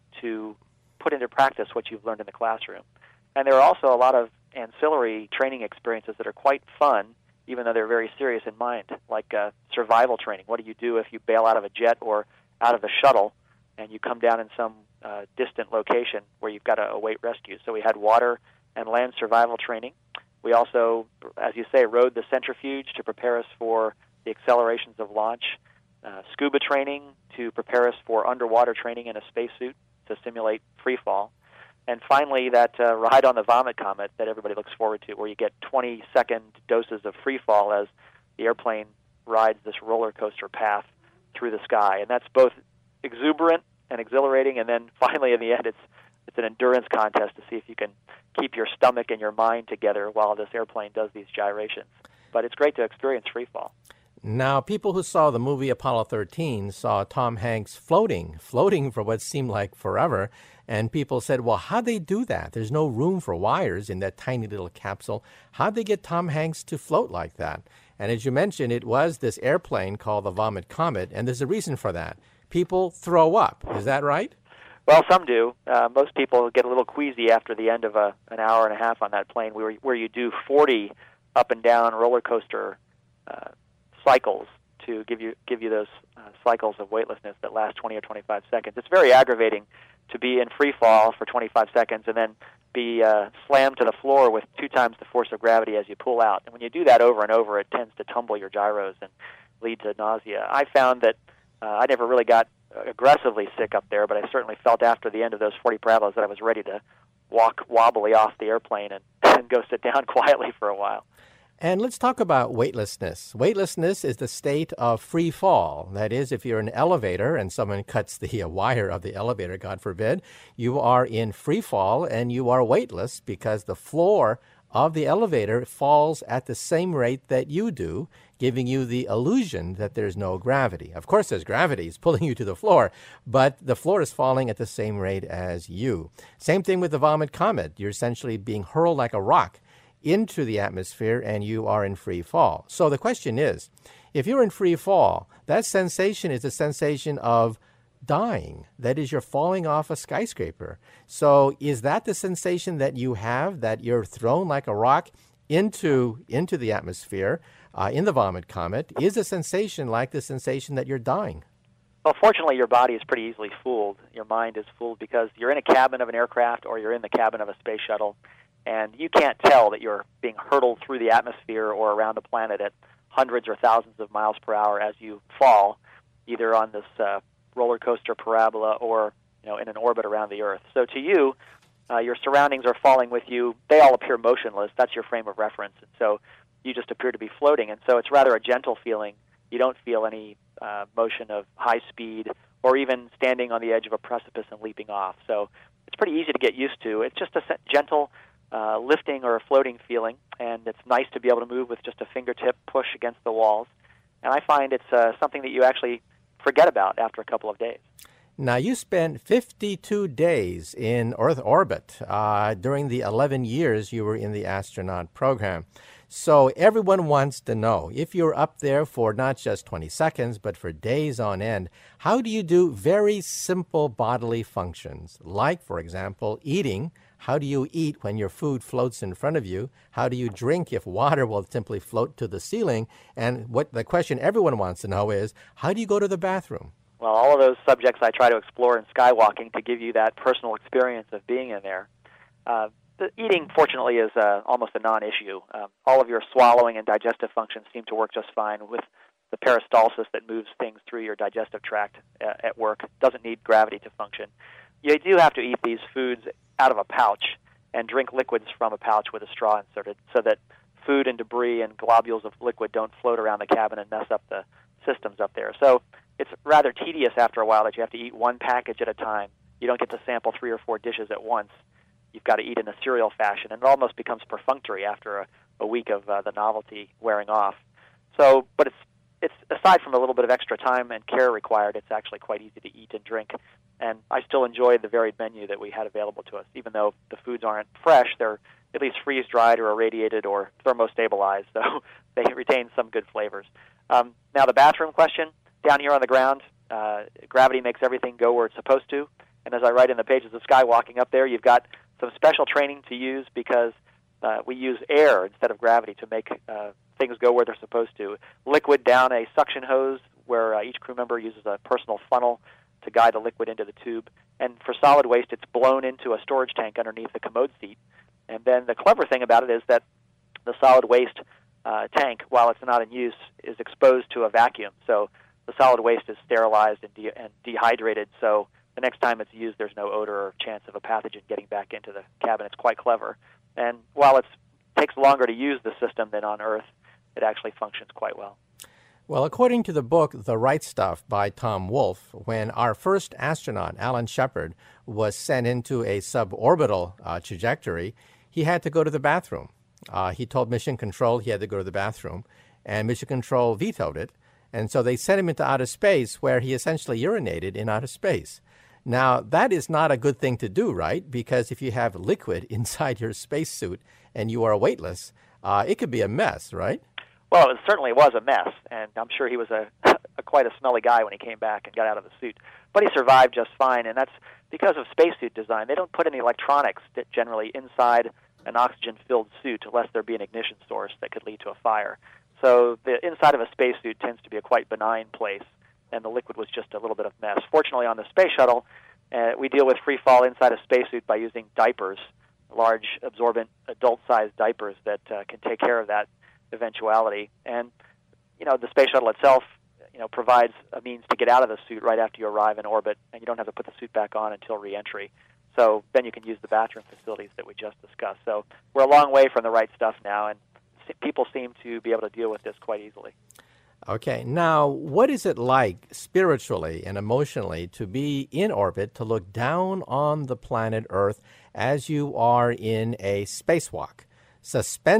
to put into practice what you've learned in the classroom. And there are also a lot of ancillary training experiences that are quite fun, even though they're very serious in mind, like uh, survival training. What do you do if you bail out of a jet or out of the shuttle and you come down in some uh, distant location where you've got to await rescue? So we had water and land survival training. We also, as you say, rode the centrifuge to prepare us for the accelerations of launch, uh, scuba training to prepare us for underwater training in a spacesuit to simulate free fall. And finally, that uh, ride on the Vomit Comet that everybody looks forward to, where you get twenty-second doses of free fall as the airplane rides this roller coaster path through the sky. And that's both exuberant and exhilarating, and then finally, in the end, it's it's an endurance contest to see if you can keep your stomach and your mind together while this airplane does these gyrations. But it's great to experience free fall. Now, people who saw the movie Apollo thirteen saw Tom Hanks floating, floating for what seemed like forever, and people said, well, how'd they do that? There's no room for wires in that tiny little capsule. How'd they get Tom Hanks to float like that? And as you mentioned, it was this airplane called the Vomit Comet, and there's a reason for that. People throw up. Is that right? Well, some do. Uh, most people get a little queasy after the end of a, an hour and a half on that plane, where, where you do forty up and down roller coaster uh, cycles to give you give you those uh, cycles of weightlessness that last twenty or twenty-five seconds. It's very aggravating to be in free fall for twenty-five seconds and then be uh, slammed to the floor with two times the force of gravity as you pull out. And when you do that over and over, it tends to tumble your gyros and lead to nausea. I found that uh, I never really got aggressively sick up there, but I certainly felt after the end of those forty parabolas that I was ready to walk wobbly off the airplane and, and go sit down quietly for a while. And let's talk about weightlessness. Weightlessness is the state of free fall. That is, if you're in an elevator and someone cuts the uh, wire of the elevator, God forbid, you are in free fall and you are weightless because the floor of the elevator falls at the same rate that you do. giving you the illusion that there's no gravity. Of course, there's gravity. It's pulling you to the floor, but the floor is falling at the same rate as you. Same thing with the Vomit Comet. You're essentially being hurled like a rock into the atmosphere, and you are in free fall. So the question is, if you're in free fall, that sensation is a sensation of dying. That is, you're falling off a skyscraper. So is that the sensation that you have, that you're thrown like a rock into, into the atmosphere uh, in the Vomit Comet? Is a sensation like the sensation that you're dying? Well, fortunately, your body is pretty easily fooled. Your mind is fooled because you're in a cabin of an aircraft or you're in the cabin of a space shuttle, and you can't tell that you're being hurtled through the atmosphere or around the planet at hundreds or thousands of miles per hour as you fall, either on this uh, roller coaster parabola or, you know, in an orbit around the Earth. So to you, uh, your surroundings are falling with you. They all appear motionless. That's your frame of reference. And so you just appear to be floating. And so it's rather a gentle feeling. You don't feel any uh, motion of high speed or even standing on the edge of a precipice and leaping off. So it's pretty easy to get used to. It's just a gentle uh, lifting or a floating feeling, and it's nice to be able to move with just a fingertip push against the walls. And I find it's uh, something that you actually forget about after a couple of days. Now, you spent fifty-two days in Earth orbit uh, during the eleven years you were in the astronaut program. So everyone wants to know, if you're up there for not just twenty seconds, but for days on end, how do you do very simple bodily functions? Like, for example, eating. How do you eat when your food floats in front of you? How do you drink if water will simply float to the ceiling? And what the question everyone wants to know is, how do you go to the bathroom? Well, all of those subjects I try to explore in skywalking to give you that personal experience of being in there. Uh, the eating, fortunately, is uh, almost a non-issue. Um, all of your swallowing and digestive functions seem to work just fine with the peristalsis that moves things through your digestive tract uh, at work. It doesn't need gravity to function. You do have to eat these foods out of a pouch and drink liquids from a pouch with a straw inserted so that food and debris and globules of liquid don't float around the cabin and mess up the systems up there. So it's rather tedious after a while that you have to eat one package at a time. You don't get to sample three or four dishes at once. You've got to eat in a serial fashion, and it almost becomes perfunctory after a, a week of uh, the novelty wearing off. So, but it's it's aside from a little bit of extra time and care required, it's actually quite easy to eat and drink. And I still enjoy the varied menu that we had available to us, even though the foods aren't fresh. They're at least freeze-dried or irradiated or thermostabilized, so they retain some good flavors. Um, now, the bathroom question, down here on the ground, uh, gravity makes everything go where it's supposed to. And as I write in the pages of Skywalking up there, you've got some special training to use because uh, we use air instead of gravity to make uh, things go where they're supposed to. Liquid down a suction hose where uh, each crew member uses a personal funnel to guide the liquid into the tube. And for solid waste, it's blown into a storage tank underneath the commode seat. And then the clever thing about it is that the solid waste uh, tank, while it's not in use, is exposed to a vacuum. So the solid waste is sterilized and, de- and dehydrated, so the next time it's used, there's no odor or chance of a pathogen getting back into the cabin. It's quite clever. And while it takes longer to use the system than on Earth, it actually functions quite well. Well, according to the book, The Right Stuff by Tom Wolfe, when our first astronaut, Alan Shepard, was sent into a suborbital uh, trajectory, he had to go to the bathroom. Uh, he told Mission Control he had to go to the bathroom, and Mission Control vetoed it. And so they sent him into outer space, where he essentially urinated in outer space. Now, that is not a good thing to do, right? Because if you have liquid inside your spacesuit and you are weightless, uh, it could be a mess, right? Well, it certainly was a mess, and I'm sure he was a, a quite a smelly guy when he came back and got out of the suit. But he survived just fine, and that's because of spacesuit design. They don't put any electronics generally inside an oxygen-filled suit unless there be an ignition source that could lead to a fire. So the inside of a spacesuit tends to be a quite benign place, and the liquid was just a little bit of mess. Fortunately, on the space shuttle, uh, we deal with free fall inside a spacesuit by using diapers, large, absorbent, adult-sized diapers that uh, can take care of that eventuality. And, you know, the space shuttle itself, you know, provides a means to get out of the suit right after you arrive in orbit, and you don't have to put the suit back on until re-entry. So then you can use the bathroom facilities that we just discussed. So we're a long way from the right stuff now, and people seem to be able to deal with this quite easily. Okay, now what is it like spiritually and emotionally to be in orbit, to look down on the planet Earth as you are in a spacewalk, suspended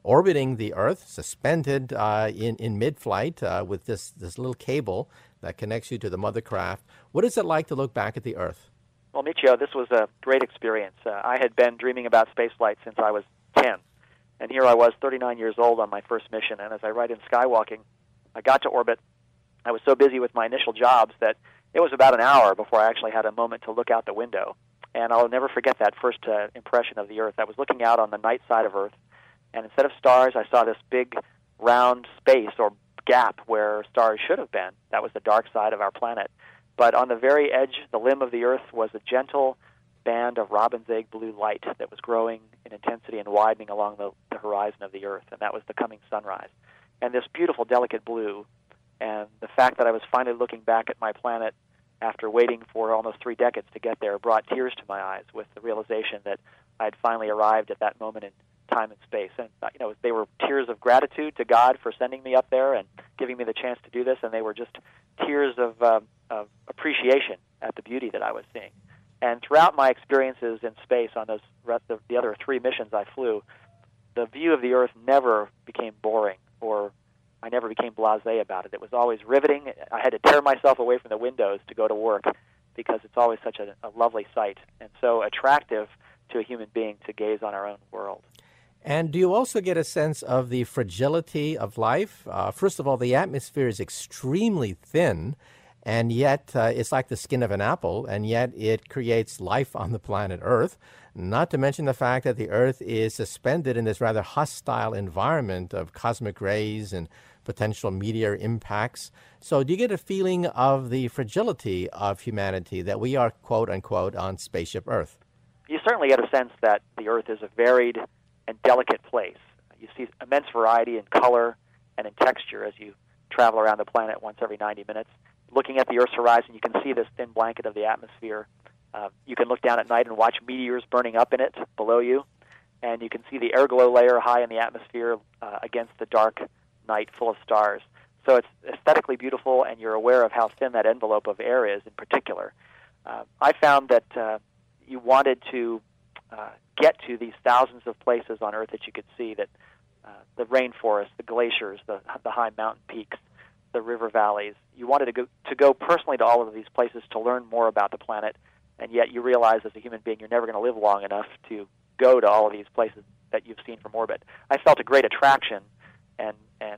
orbiting the Earth, suspended uh, in, in mid-flight uh, with this, this little cable that connects you to the mother craft. What is it like to look back at the Earth? Well, Michio, this was a great experience. Uh, I had been dreaming about spaceflight since I was ten, and here I was, thirty-nine years old, on my first mission. And as I write in Skywalking, I got to orbit. I was so busy with my initial jobs that it was about an hour before I actually had a moment to look out the window. And I'll never forget that first uh, impression of the Earth. I was looking out on the night side of Earth, and instead of stars, I saw this big round space or gap where stars should have been. That was the dark side of our planet. But on the very edge, the limb of the Earth, was a gentle band of robin's egg blue light that was growing in intensity and widening along the, the horizon of the Earth, and that was the coming sunrise. And this beautiful, delicate blue, and the fact that I was finally looking back at my planet after waiting for almost three decades to get there, brought tears to my eyes with the realization that I had finally arrived at that moment in time and space. And you know, they were tears of gratitude to God for sending me up there and giving me the chance to do this, and they were just tears of, uh, of appreciation at the beauty that I was seeing. And throughout my experiences in space on those the, the other three missions I flew, the view of the Earth never became boring, or I never became blasé about it. It was always riveting. I had to tear myself away from the windows to go to work because it's always such a, a lovely sight and so attractive to a human being to gaze on our own world. And do you also get a sense of the fragility of life? Uh, first of all, the atmosphere is extremely thin, and yet uh, it's like the skin of an apple, and yet it creates life on the planet Earth. Not to mention the fact that the Earth is suspended in this rather hostile environment of cosmic rays and potential meteor impacts. So do you get a feeling of the fragility of humanity, that we are, quote unquote, on spaceship Earth? You certainly get a sense that the Earth is a varied and delicate place. You see immense variety in color and in texture as you travel around the planet once every ninety minutes. Looking at the Earth's horizon, you can see this thin blanket of the atmosphere. Uh, you can look down at night and watch meteors burning up in it below you, and you can see the air glow layer high in the atmosphere uh, against the dark night full of stars. So it's aesthetically beautiful, and you're aware of how thin that envelope of air is in particular. Uh, I found that uh, you wanted to uh, get to these thousands of places on Earth that you could see, that uh, the rainforest, the glaciers, the, the high mountain peaks, the river valleys. You wanted to go, to go personally to all of these places to learn more about the planet, and yet you realize as a human being you're never going to live long enough to go to all of these places that you've seen from orbit. I felt a great attraction and, and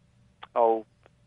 oh,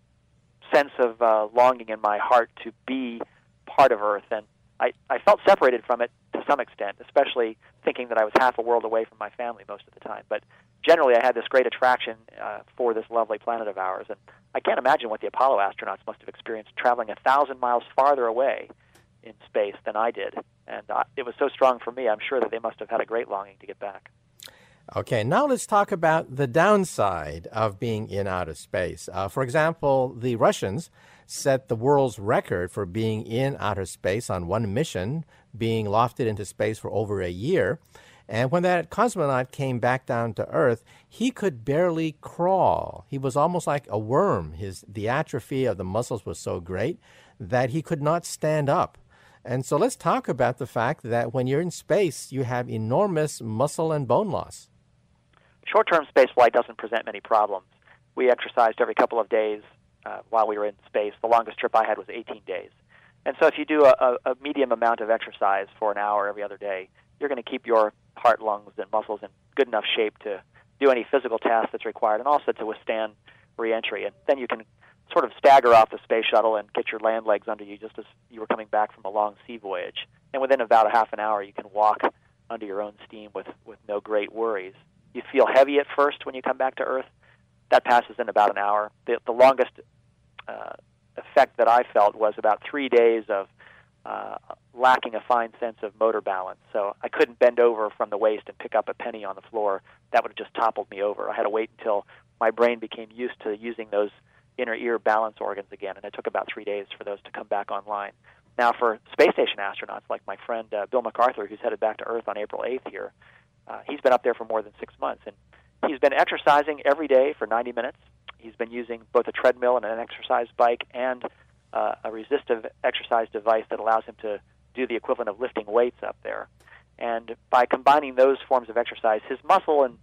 sense of uh, longing in my heart to be part of Earth, and I, I felt separated from it to some extent, especially thinking that I was half a world away from my family most of the time. But generally, I had this great attraction uh, for this lovely planet of ours, and I can't imagine what the Apollo astronauts must have experienced traveling a thousand miles farther away in space than I did. And uh, it was so strong for me, I'm sure that they must have had a great longing to get back. Okay, now let's talk about the downside of being in outer space. Uh, for example, the Russians set the world's record for being in outer space on one mission, being lofted into space for over a year. And when that cosmonaut came back down to Earth, he could barely crawl. He was almost like a worm. His, the atrophy of the muscles was so great that he could not stand up. And so let's talk about the fact that when you're in space, you have enormous muscle and bone loss. Short-term space flight doesn't present many problems. We exercised every couple of days uh, while we were in space. The longest trip I had was eighteen days. And so if you do a, a medium amount of exercise for an hour every other day, you're going to keep your heart, lungs, and muscles in good enough shape to do any physical task that's required, and also to withstand re-entry. And then you can sort of stagger off the space shuttle and get your land legs under you just as you were coming back from a long sea voyage. And within about a half an hour, you can walk under your own steam with, with no great worries. You feel heavy at first when you come back to Earth. That passes in about an hour. The, the longest uh, effect that I felt was about three days of uh, lacking a fine sense of motor balance. So I couldn't bend over from the waist and pick up a penny on the floor. That would have just toppled me over. I had to wait until my brain became used to using those inner ear balance organs again, and it took about three days for those to come back online. Now, for space station astronauts like my friend uh, Bill MacArthur, who's headed back to Earth on April eighth here, uh, he's been up there for more than six months, and he's been exercising every day for ninety minutes. He's been using both a treadmill and an exercise bike and uh, a resistive exercise device that allows him to do the equivalent of lifting weights up there. And by combining those forms of exercise, his muscle and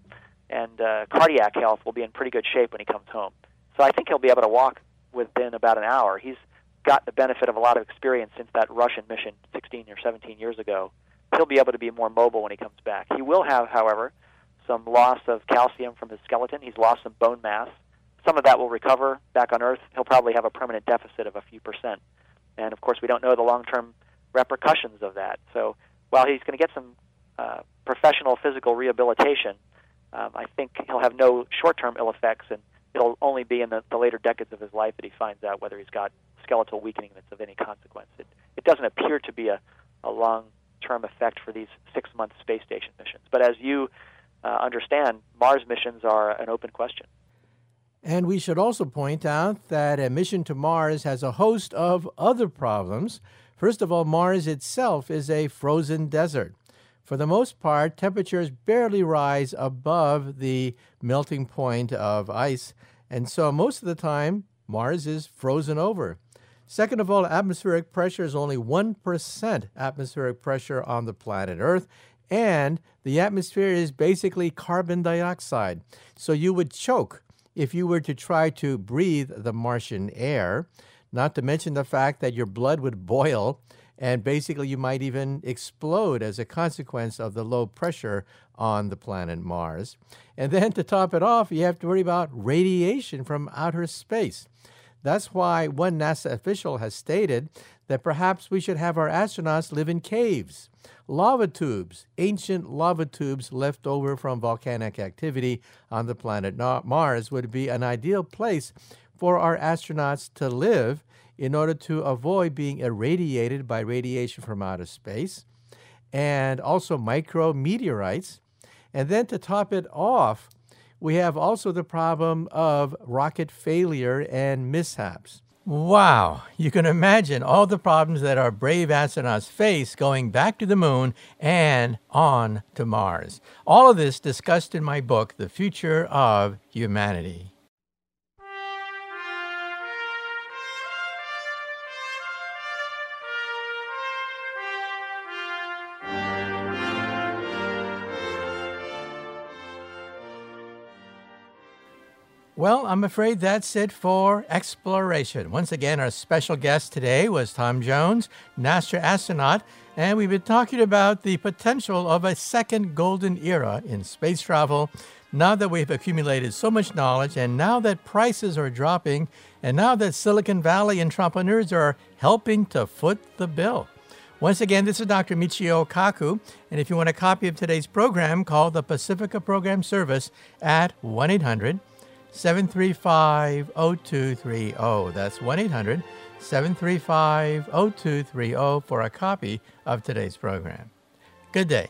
and uh, cardiac health will be in pretty good shape when he comes home. So I think he'll be able to walk within about an hour. He's got the benefit of a lot of experience since that Russian mission sixteen or seventeen years ago. He'll be able to be more mobile when he comes back. He will have, however, some loss of calcium from his skeleton. He's lost some bone mass. Some of that will recover back on Earth. He'll probably have a permanent deficit of a few percent. And, of course, we don't know the long-term repercussions of that. So while he's going to get some uh, professional physical rehabilitation, um, I think he'll have no short-term ill effects, and it'll only be in the, the later decades of his life that he finds out whether he's got skeletal weakening that's of any consequence. It, it doesn't appear to be a, a long-term effect for these six-month space station missions. But as you uh, understand, Mars missions are an open question. And we should also point out that a mission to Mars has a host of other problems. First of all, Mars itself is a frozen desert. For the most part, temperatures barely rise above the melting point of ice, and so most of the time, Mars is frozen over. Second of all, atmospheric pressure is only one percent atmospheric pressure on the planet Earth, and the atmosphere is basically carbon dioxide. So you would choke if you were to try to breathe the Martian air, not to mention the fact that your blood would boil and basically you might even explode as a consequence of the low pressure on the planet Mars. And then to top it off, you have to worry about radiation from outer space. That's why one NASA official has stated that perhaps we should have our astronauts live in caves. Lava tubes, ancient lava tubes left over from volcanic activity on the planet Mars would be an ideal place for our astronauts to live in order to avoid being irradiated by radiation from outer space, and also micrometeorites. And then to top it off, we have also the problem of rocket failure and mishaps. Wow, you can imagine all the problems that our brave astronauts face going back to the moon and on to Mars. All of this discussed in my book, The Future of Humanity. Well, I'm afraid that's it for Exploration. Once again, our special guest today was Tom Jones, NASA astronaut, and we've been talking about the potential of a second golden era in space travel now that we've accumulated so much knowledge, and now that prices are dropping, and now that Silicon Valley entrepreneurs are helping to foot the bill. Once again, this is Doctor Michio Kaku, and if you want a copy of today's program, call the Pacifica Program Service at one eight hundred seven three five oh two three oh. That's one eight hundred seven three five oh two three oh for a copy of today's program. Good day.